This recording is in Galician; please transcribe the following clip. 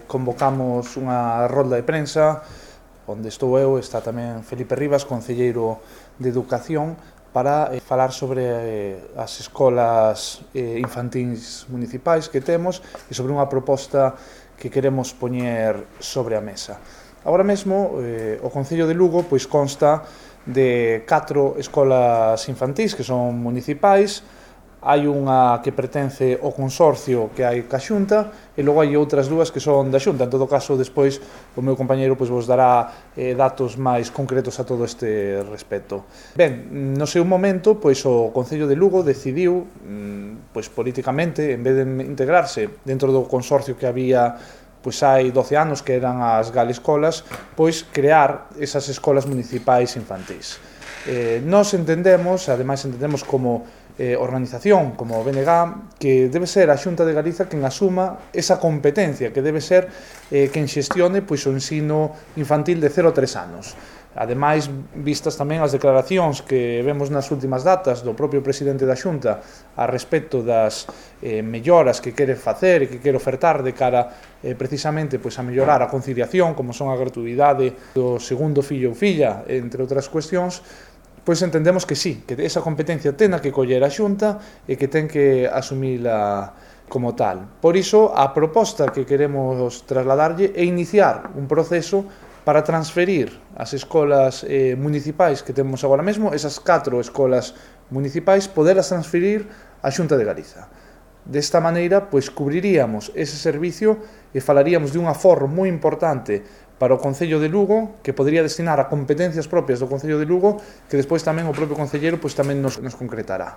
convocamos unha rolda de prensa onde estou eu, está tamén Felipe Rivas, concelleiro de Educación, para falar sobre as escolas infantís municipais que temos e sobre unha proposta que queremos poñer sobre a mesa. Agora mesmo, o Concello de Lugo pois consta de 4 escolas infantís que son municipais. Hai unha que pertence ao consorcio que hai ca Xunta e logo hai outras dúas que son da Xunta. En todo caso, despois o meu compañeiro pois vos dará datos máis concretos a todo este respecto. Ben, no seu momento, pois o Concello de Lugo decidiu, pois políticamente, en vez de integrarse dentro do consorcio que había pois hai 12 anos, que eran as Galescolas, pois crear esas escolas municipais infantís. Nós entendemos, ademais entendemos como organización, como BNG, que debe ser a Xunta de Galiza quen asuma esa competencia, que debe ser quen xestione pois, o ensino infantil de 0 a 3 anos. Ademais, vistas tamén as declaracións que vemos nas últimas datas do propio presidente da Xunta a respecto das melloras que quere facer e que quere ofertar de cara precisamente pois, a mellorar a conciliación, como son a gratuidade do segundo fillo ou filla, entre outras cuestións, pois entendemos que sí, que esa competencia tena que coller a Xunta e que ten que asumila como tal. Por iso, a proposta que queremos trasladarlle é iniciar un proceso para transferir as escolas municipais que temos agora mesmo, esas 4 escolas municipais, poderlas transferir á Xunta de Galiza. Desta maneira, pois, cubriríamos ese servicio e falaríamos de un aforro moi importante para o Concello de Lugo, que podría destinar a competencias propias do Concello de Lugo, que despois tamén o propio concelleiro pois, tamén nos concretará.